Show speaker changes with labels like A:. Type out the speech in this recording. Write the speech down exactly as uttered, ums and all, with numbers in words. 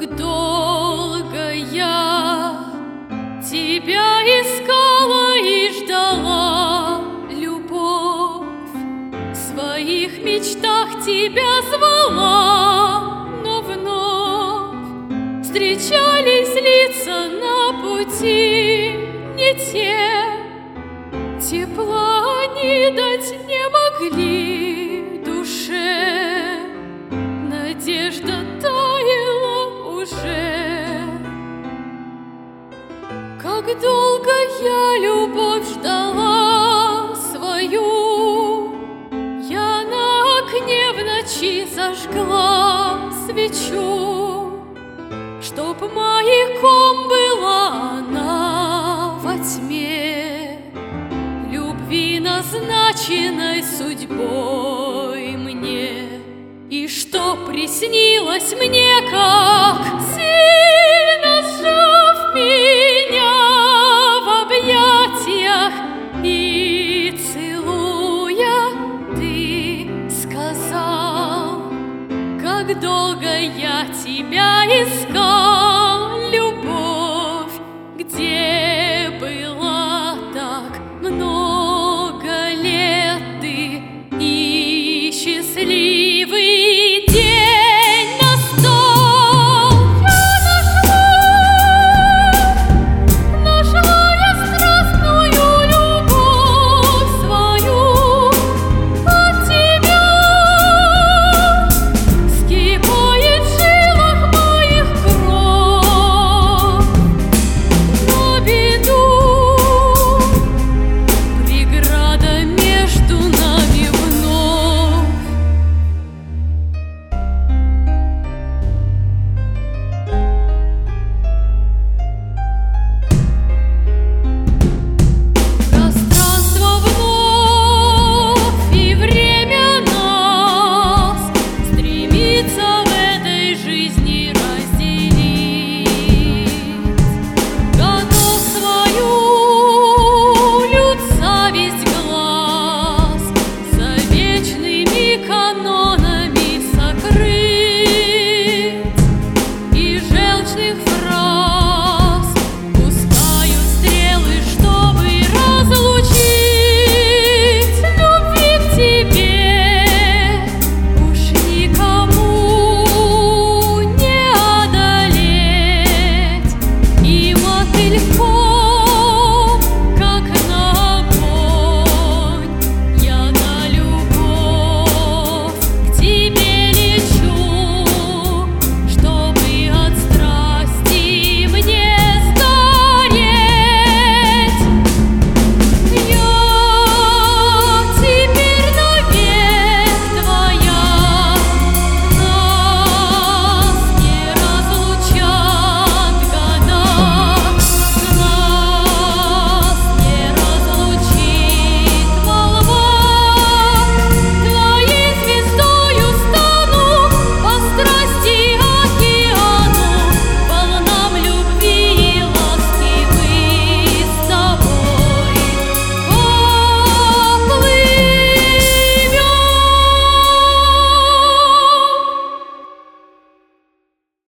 A: Как долго я тебя искала и ждала, любовь, в своих мечтах тебя звала, но вновь встречались лица на пути не те, тепла они дать не могли душе, надежда таяла уже. Как долго я любовь ждала свою, я на окне в ночи зажгла свечу, чтоб маяком была она во тьме, любви, назначенной судьбой мне, и что приснилось мне, как снилось.